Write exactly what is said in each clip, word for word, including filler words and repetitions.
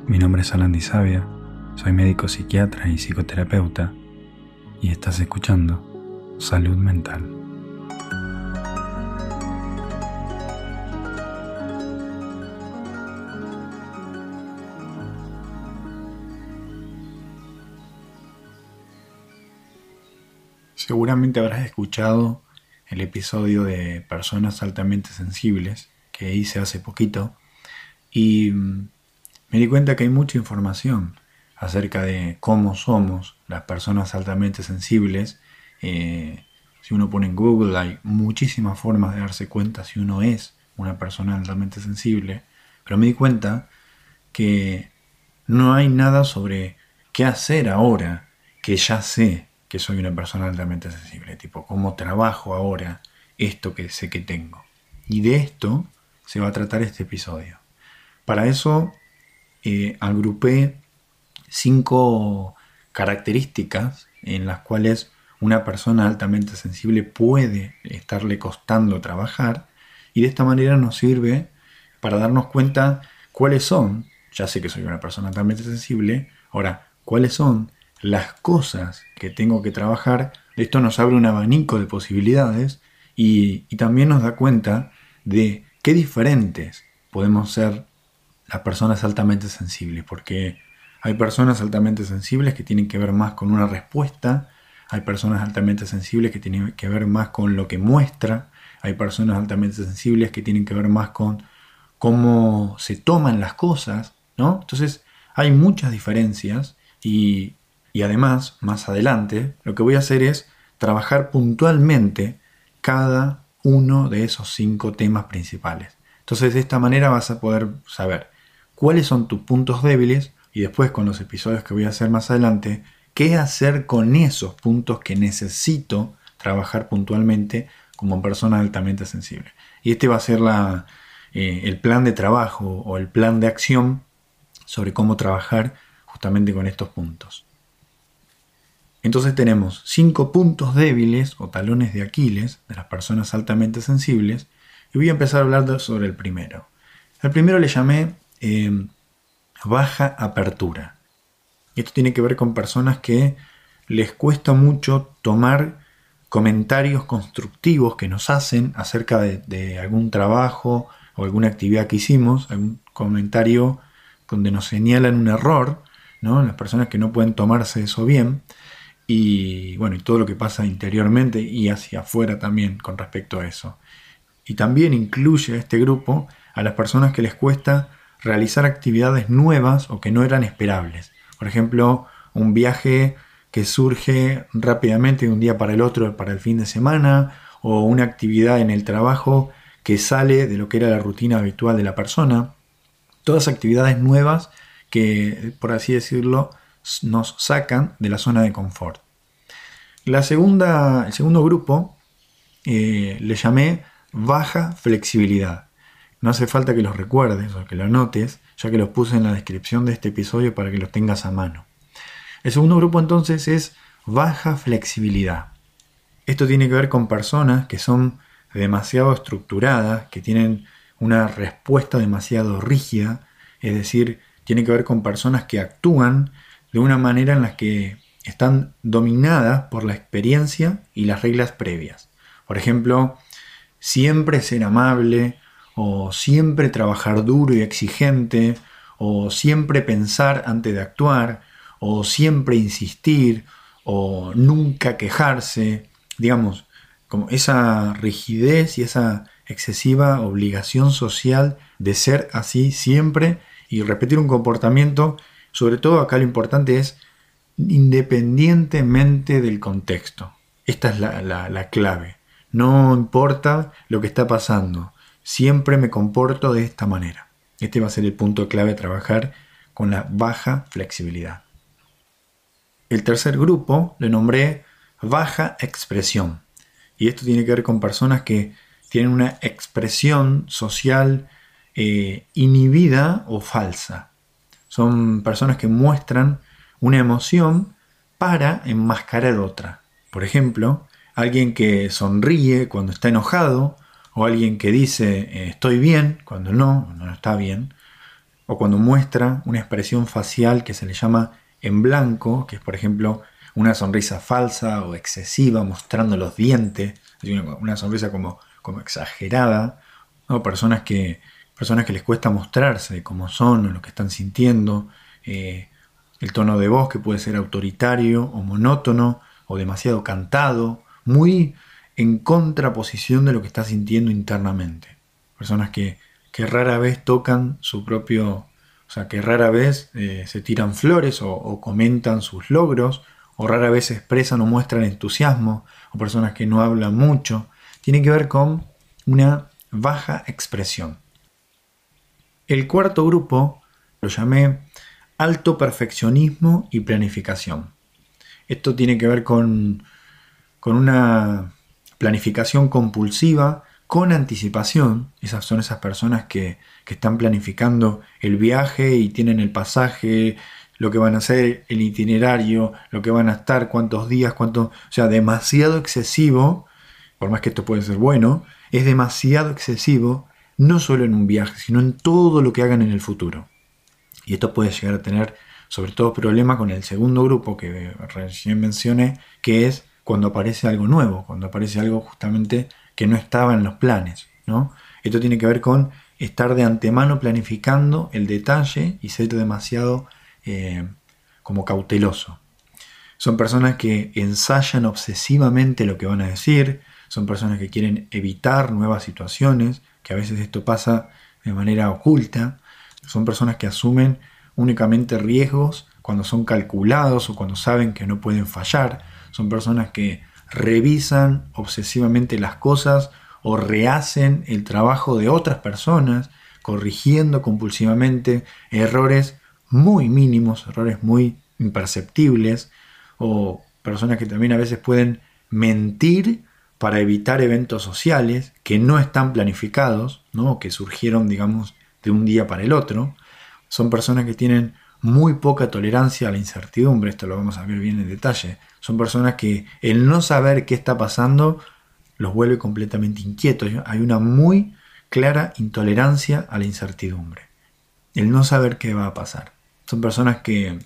Mi nombre es Alan Di Sabia, soy médico psiquiatra y psicoterapeuta y estás escuchando Salud Mental. Seguramente habrás escuchado el episodio de Personas Altamente Sensibles que hice hace poquito y me di cuenta que hay mucha información acerca de cómo somos las personas altamente sensibles. Eh, si uno pone en Google hay muchísimas formas de darse cuenta si uno es una persona altamente sensible, pero me di cuenta que no hay nada sobre qué hacer ahora que ya sé que soy una persona altamente sensible, tipo cómo trabajo ahora esto que sé que tengo. Y de esto se va a tratar este episodio. Para eso eh, agrupé cinco características en las cuales una persona altamente sensible puede estarle costando trabajar, y de esta manera nos sirve para darnos cuenta cuáles son, ya sé que soy una persona altamente sensible, ahora, cuáles son las cosas que tengo que trabajar. Esto nos abre un abanico de posibilidades y, y también nos da cuenta de qué diferentes podemos ser las personas altamente sensibles, porque hay personas altamente sensibles que tienen que ver más con una respuesta, hay personas altamente sensibles que tienen que ver más con lo que muestra, hay personas altamente sensibles que tienen que ver más con cómo se toman las cosas, ¿no? Entonces hay muchas diferencias y, y además, más adelante, lo que voy a hacer es trabajar puntualmente cada uno de esos cinco temas principales. Entonces de esta manera vas a poder saber cuáles son tus puntos débiles y después con los episodios que voy a hacer más adelante, qué hacer con esos puntos que necesito trabajar puntualmente como persona altamente sensible. Y este va a ser la, eh, el plan de trabajo o el plan de acción sobre cómo trabajar justamente con estos puntos. Entonces tenemos cinco puntos débiles o talones de Aquiles de las personas altamente sensibles y voy a empezar a hablar sobre el primero. El primero le llamé eh, baja apertura. Esto tiene que ver con personas que les cuesta mucho tomar comentarios constructivos que nos hacen acerca de, de algún trabajo o alguna actividad que hicimos, algún comentario donde nos señalan un error, ¿no? Las personas que no pueden tomarse eso bien y bueno, y todo lo que pasa interiormente y hacia afuera también con respecto a eso. Y también incluye a este grupo a las personas que les cuesta realizar actividades nuevas o que no eran esperables. Por ejemplo, un viaje que surge rápidamente de un día para el otro, para el fin de semana, o una actividad en el trabajo que sale de lo que era la rutina habitual de la persona. Todas actividades nuevas que, por así decirlo, nos sacan de la zona de confort. La segunda, el segundo grupo eh, le llamé baja flexibilidad. No hace falta que los recuerdes o que los anotes, ya que los puse en la descripción de este episodio para que los tengas a mano. El segundo grupo entonces es baja flexibilidad. Esto tiene que ver con personas que son demasiado estructuradas, que tienen una respuesta demasiado rígida, es decir, tiene que ver con personas que actúan de una manera en la que están dominadas por la experiencia y las reglas previas. Por ejemplo, siempre ser amable, o siempre trabajar duro y exigente, o siempre pensar antes de actuar, o siempre insistir, o nunca quejarse. Digamos, como esa rigidez y esa excesiva obligación social de ser así siempre y repetir un comportamiento. Sobre todo acá lo importante es independientemente del contexto. Esta es la, la, la clave. No importa lo que está pasando, siempre me comporto de esta manera. Este va a ser el punto clave a trabajar con la baja flexibilidad. El tercer grupo le nombré baja expresión. Y esto tiene que ver con personas que tienen una expresión social eh, inhibida o falsa. Son personas que muestran una emoción para enmascarar otra. Por ejemplo, alguien que sonríe cuando está enojado, o alguien que dice eh, estoy bien cuando no, no está bien, o cuando muestra una expresión facial que se le llama en blanco, que es por ejemplo una sonrisa falsa o excesiva, mostrando los dientes, una sonrisa como, como exagerada, o personas que, personas que les cuesta mostrarse cómo son o lo que están sintiendo, eh, el tono de voz que puede ser autoritario o monótono o demasiado cantado, muy en contraposición de lo que está sintiendo internamente. Personas que, que rara vez tocan su propio, o sea, que rara vez eh, se tiran flores o, o comentan sus logros, o rara vez expresan o muestran entusiasmo, o personas que no hablan mucho. Tiene que ver con una baja expresión. El cuarto grupo lo llamé alto perfeccionismo y planificación. Esto tiene que ver con, con una planificación compulsiva con anticipación. Esas son esas personas que, que están planificando el viaje y tienen el pasaje, lo que van a hacer, el itinerario, lo que van a estar, cuántos días, cuánto, o sea, demasiado excesivo, por más que esto puede ser bueno, es demasiado excesivo, no solo en un viaje, sino en todo lo que hagan en el futuro. Y esto puede llegar a tener sobre todo problemas con el segundo grupo que recién mencioné, que es cuando aparece algo nuevo, cuando aparece algo justamente que no estaba en los planes, ¿no? Esto tiene que ver con estar de antemano planificando el detalle y ser demasiado eh, como cauteloso. Son personas que ensayan obsesivamente lo que van a decir, son personas que quieren evitar nuevas situaciones, que a veces esto pasa de manera oculta, son personas que asumen únicamente riesgos cuando son calculados o cuando saben que no pueden fallar, son personas que revisan obsesivamente las cosas o rehacen el trabajo de otras personas, corrigiendo compulsivamente errores muy mínimos, errores muy imperceptibles, o personas que también a veces pueden mentir para evitar eventos sociales que no están planificados, ¿no? Que surgieron, digamos, de un día para el otro. Son personas que tienen muy poca tolerancia a la incertidumbre, esto lo vamos a ver bien en detalle. Son personas que el no saber qué está pasando los vuelve completamente inquietos. Hay una muy clara intolerancia a la incertidumbre, el no saber qué va a pasar. Son personas que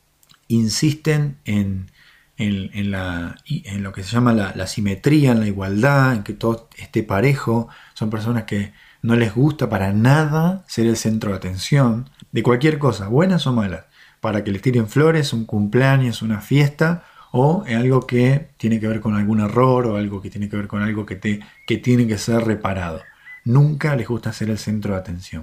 insisten en, en, en, la, en lo que se llama la, la simetría, en la igualdad, en que todo esté parejo. Son personas que no les gusta para nada ser el centro de atención de cualquier cosa, buenas o malas, para que les tiren flores, un cumpleaños, una fiesta, o algo que tiene que ver con algún error, o algo que tiene que ver con algo que, te, que tiene que ser reparado. Nunca les gusta ser el centro de atención.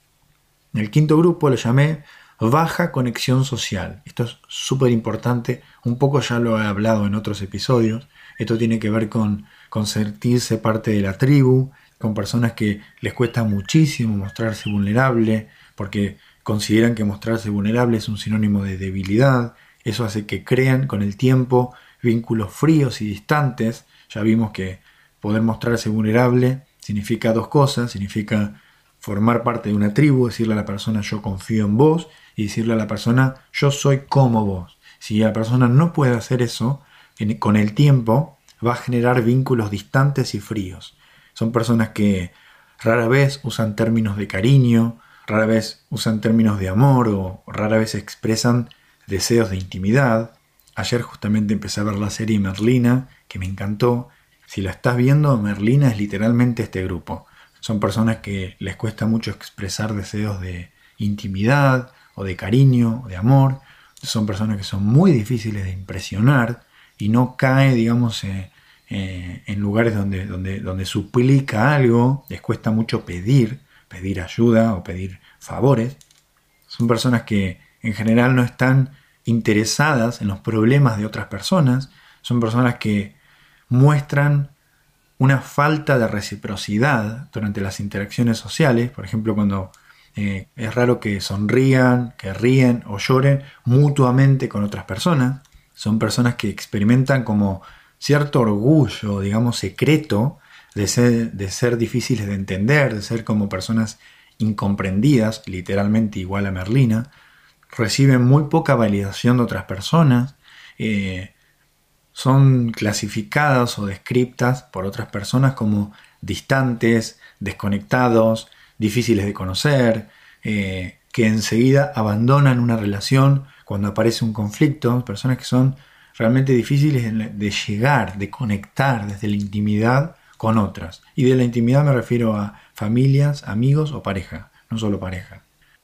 El quinto grupo lo llamé baja conexión social. Esto es súper importante, un poco ya lo he hablado en otros episodios. Esto tiene que ver con, con sentirse parte de la tribu, con personas que les cuesta muchísimo mostrarse vulnerable, porque consideran que mostrarse vulnerable es un sinónimo de debilidad. Eso hace que crean con el tiempo vínculos fríos y distantes. Ya vimos que poder mostrarse vulnerable significa dos cosas, significa formar parte de una tribu, decirle a la persona yo confío en vos, y decirle a la persona yo soy como vos. Si la persona no puede hacer eso, con el tiempo va a generar vínculos distantes y fríos. Son personas que rara vez usan términos de cariño, rara vez usan términos de amor o rara vez expresan deseos de intimidad. Ayer justamente empecé a ver la serie Merlina, que me encantó. Si la estás viendo, Merlina es literalmente este grupo. Son personas que les cuesta mucho expresar deseos de intimidad o de cariño o de amor. Son personas que son muy difíciles de impresionar y no cae, digamos, eh, eh, en lugares donde, donde, donde suplica algo. Les cuesta mucho pedir, pedir ayuda o pedir favores. Son personas que en general no están interesadas en los problemas de otras personas. Son personas que muestran una falta de reciprocidad durante las interacciones sociales. Por ejemplo, cuando eh, es raro que sonrían, que ríen o lloren mutuamente con otras personas. Son personas que experimentan como cierto orgullo, digamos, secreto de ser, de ser difíciles de entender, de ser como personas incomprendidas, literalmente igual a Merlina. Reciben muy poca validación de otras personas. Eh, son clasificadas o descriptas por otras personas como distantes, desconectados, difíciles de conocer, eh, que enseguida abandonan una relación cuando aparece un conflicto, personas que son realmente difíciles de llegar, de conectar desde la intimidad con otras. Y de la intimidad me refiero a familias, amigos o pareja, no solo pareja.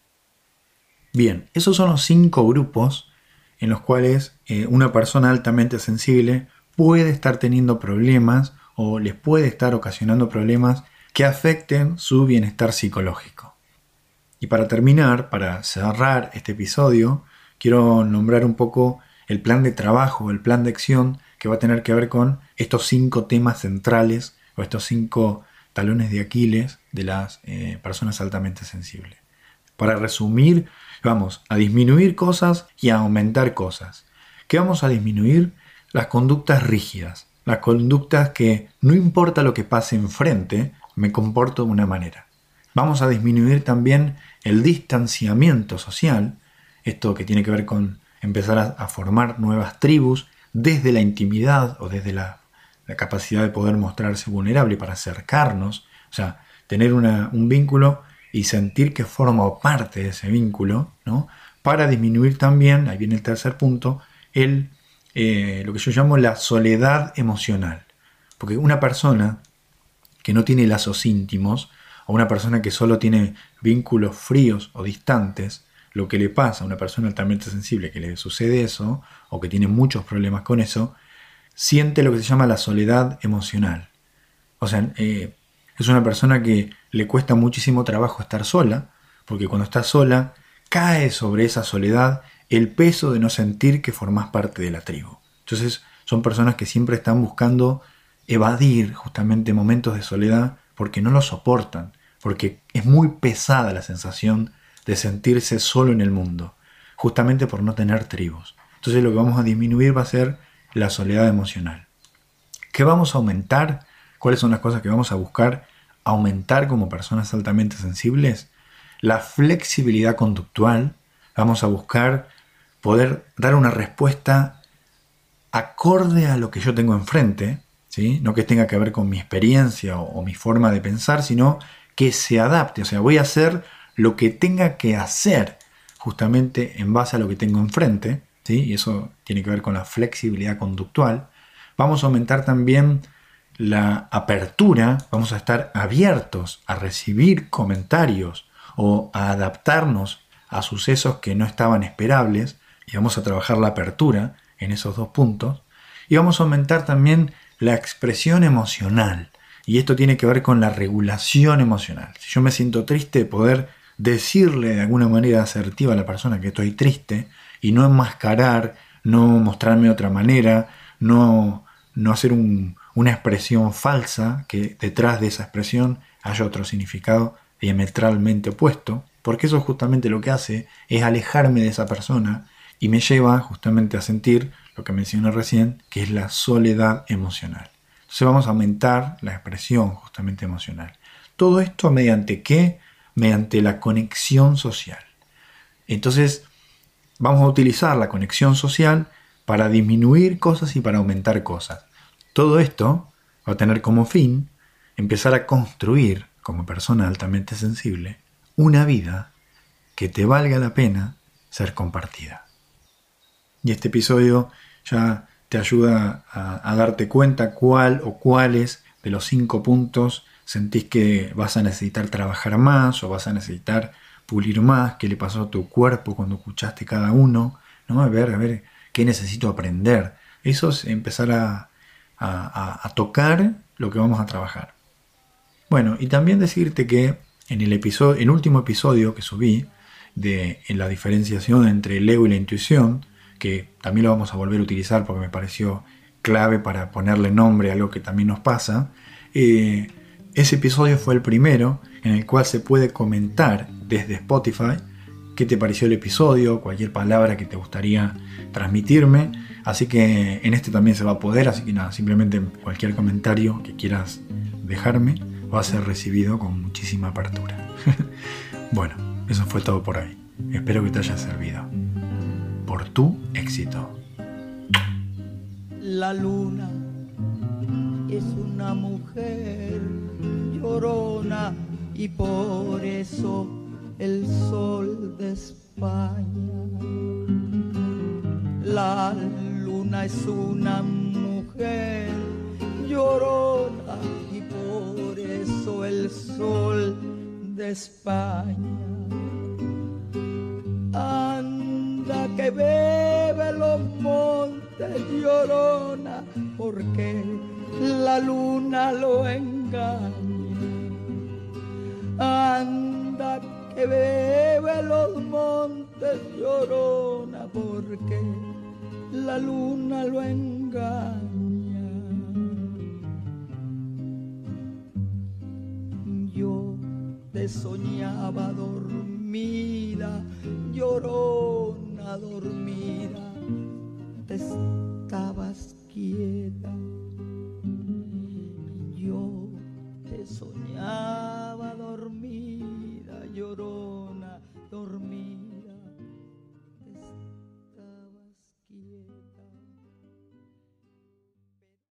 Bien, esos son los cinco grupos en los cuales eh, una persona altamente sensible puede estar teniendo problemas o les puede estar ocasionando problemas que afecten su bienestar psicológico. Y para terminar, para cerrar este episodio, quiero nombrar un poco el plan de trabajo, el plan de acción que va a tener que ver con estos cinco temas centrales o estos cinco talones de Aquiles de las eh, personas altamente sensibles. Para resumir, vamos a disminuir cosas y a aumentar cosas. ¿Qué vamos a disminuir? Las conductas rígidas, las conductas que no importa lo que pase enfrente, me comporto de una manera. Vamos a disminuir también el distanciamiento social, esto que tiene que ver con empezar a, a formar nuevas tribus desde la intimidad o desde la, la capacidad de poder mostrarse vulnerable para acercarnos, o sea, tener una, un vínculo y sentir que formo parte de ese vínculo, ¿no? Para disminuir también, ahí viene el tercer punto, el, eh, lo que yo llamo la soledad emocional. Porque una persona que no tiene lazos íntimos, o una persona que solo tiene vínculos fríos o distantes, lo que le pasa a una persona altamente sensible que le sucede eso, o que tiene muchos problemas con eso, siente lo que se llama la soledad emocional. O sea, eh, es una persona que le cuesta muchísimo trabajo estar sola, porque cuando está sola, cae sobre esa soledad el peso de no sentir que formás parte de la tribu. Entonces, son personas que siempre están buscando evadir justamente momentos de soledad porque no lo soportan, porque es muy pesada la sensación de sentirse solo en el mundo, justamente por no tener tribus. Entonces lo que vamos a disminuir va a ser la soledad emocional. ¿Qué vamos a aumentar? ¿Cuáles son las cosas que vamos a buscar aumentar como personas altamente sensibles? La flexibilidad conductual. Vamos a buscar poder dar una respuesta acorde a lo que yo tengo enfrente, ¿sí? No que tenga que ver con mi experiencia o, o mi forma de pensar, sino que se adapte. O sea, voy a hacer lo que tenga que hacer justamente en base a lo que tengo enfrente, ¿sí? Y eso tiene que ver con la flexibilidad conductual. Vamos a aumentar también la apertura, vamos a estar abiertos a recibir comentarios o a adaptarnos a sucesos que no estaban esperables, y vamos a trabajar la apertura en esos dos puntos. Y vamos a aumentar también la expresión emocional, y esto tiene que ver con la regulación emocional. Si yo me siento triste, poder decirle de alguna manera asertiva a la persona que estoy triste y no enmascarar, no mostrarme de otra manera, no, no hacer un, una expresión falsa, que detrás de esa expresión haya otro significado diametralmente opuesto, porque eso justamente lo que hace es alejarme de esa persona y me lleva justamente a sentir lo que mencioné recién, que es la soledad emocional. Entonces vamos a aumentar la expresión justamente emocional. Todo esto mediante ¿qué? Mediante la conexión social. Entonces vamos a utilizar la conexión social para disminuir cosas y para aumentar cosas. Todo esto va a tener como fin empezar a construir, como persona altamente sensible, una vida que te valga la pena ser compartida. Y este episodio ya te ayuda a, a darte cuenta cuál o cuáles de los cinco puntos sentís que vas a necesitar trabajar más o vas a necesitar pulir más, qué le pasó a tu cuerpo cuando escuchaste cada uno, ¿no? A ver, a ver, qué necesito aprender. Eso es empezar a, a, a tocar lo que vamos a trabajar. Bueno, y también decirte que en el episodio, el último episodio que subí de en la diferenciación entre el ego y la intuición, que también lo vamos a volver a utilizar porque me pareció clave para ponerle nombre a lo que también nos pasa, eh, ese episodio fue el primero en el cual se puede comentar desde Spotify qué te pareció el episodio, cualquier palabra que te gustaría transmitirme, así que en este también se va a poder, así que nada, simplemente cualquier comentario que quieras dejarme va a ser recibido con muchísima apertura. Bueno, eso fue todo por hoy. Espero que te haya servido. Por tu éxito. La luna es una mujer llorona y por eso el sol de España. La luna es una mujer llorona y por eso el sol de España. Anda que bebe los montes llorona porque la luna lo engaña. Anda que bebe los montes llorona porque la luna lo engaña. Yo te soñaba dormida, llorona dormida, te estabas quieta. Yo te soñaba